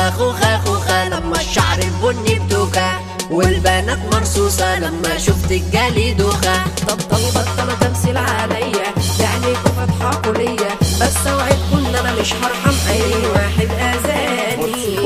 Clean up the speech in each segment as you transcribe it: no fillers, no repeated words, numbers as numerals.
خوخة خوخة خوخة لما الشعر البني بدوكة والبنات مرصوصة لما شفت الجالي دوخة. طب بطلوا تمثيل عليا بعينيكوا فاتحاكوا ليا، بس اوعدكوا ان انا مش هرحم اي واحد اذاني.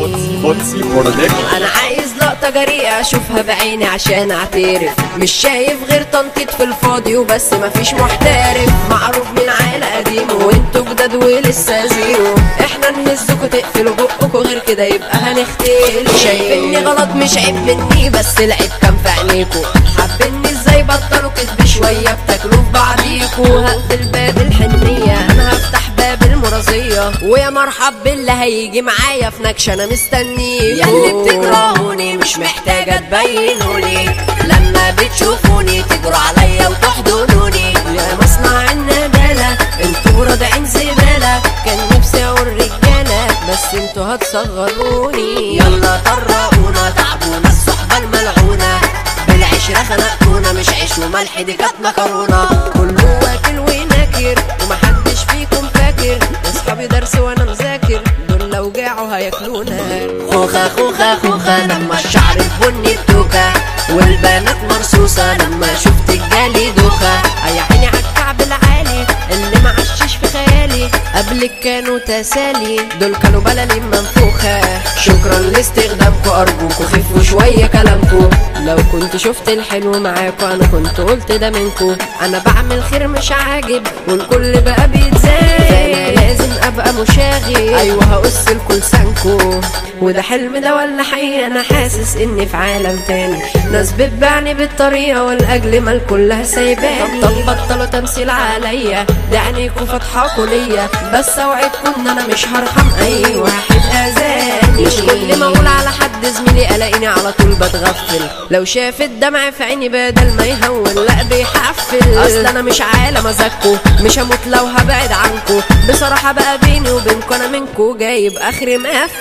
انا عايز لقطة جريئة اشوفها بعيني عشان اعترف، مش شايف غير تنطيط في الفاضي وبس مفيش محترف. معروف من عيلة قديم وانتوا جداد ولسه زيرو، احنا نهزكوا تقفلوا بقكوا غير كده يبقى هنختلف. شايفني غلط مش عيب مني بس العيب كان في عينيكوا، حابيني ازاي بطلوا كدب شوية بتاكلوا في بعضيكوا. هقفل باب الحنية انا هفتح باب المرازية، ويا مرحب باللي هيجي معايا في نكشة انا مستنيكوا. ياللي بتكرهوني مش محتاجة تبينولي، لما بتشوفوني تجروا عليا وتحضنوني. يا مصنع الندالة انتوا رادعين زبالة، كان نفسي اقول رجالة بس انتوا هتصغروني. يلا طرقونا تعبونا الصحبة الملعونة، بالعشرة خنقتونا مش عيش وملح دي كانت مكرونة. كله واكل وناكر ومحدش فيكم فاكر، اصحابي درس وانا مذاكر دول لو جاعوا هياكلونا. خوخة خوخة خوخة لما الشعر البني بدوكة والبنات مرصوصة لما شفت الجالي دوخة. يا عيني عالكعب العالي اللي معشش في خيالي، قبلك كانوا تسالي دول كانوا بلالين منفوخة. شكرا لاستخدامكوا ارجوكوا خفوا شوية كلامكوا، لو كنت شفت الحلو معاكوا انا كنت قلت ده منكوا. انا بعمل خير مش عاجب والكل بقى بيتزايد، فانا لازم ابقى مشاغب. ايوه هقص لكل سانكو، وده حلم ده ولا حقيقة؟ انا حاسس اني في عالم تاني، ناس بتبعني بالطريقة والاجل مال كلها سايباني. طب بطلوا تمثيل عليا ده عينيكوا فاتحاكوا ليا، بس اوعدكوا ان انا مش هرحم اي واحد اذاني. مش كل ما اقول على حد زميلي الاقيني على طول بتغفل، لو شاف الدمع في عيني بدل ما يهون لا بيحفل. اصل انا مش عالم ازكوا، مش هموت لو هبعد عنكوا، بصراحة بقى بيني وبينكوا انا منكوا جايب اخري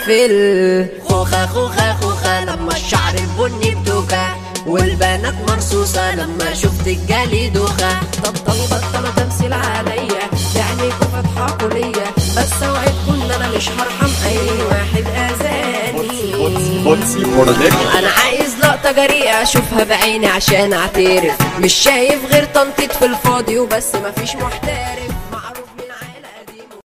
مقفل. خوخة خوخة خوخة لما الشعر البني بدوكة والبنات مرصوصة لما شفت الجالي دوخة. طب بطلوا تمثيل عليا بعينيكوا فاتحاكوا ليا، بس اوعدكوا ان انا مش هرحم اي واحد اذاني. انا عايز لقطة جريئة اشوفها بعيني عشان اعترف، مش شايف غير تنطيط في الفاضي وبس مفيش محترف.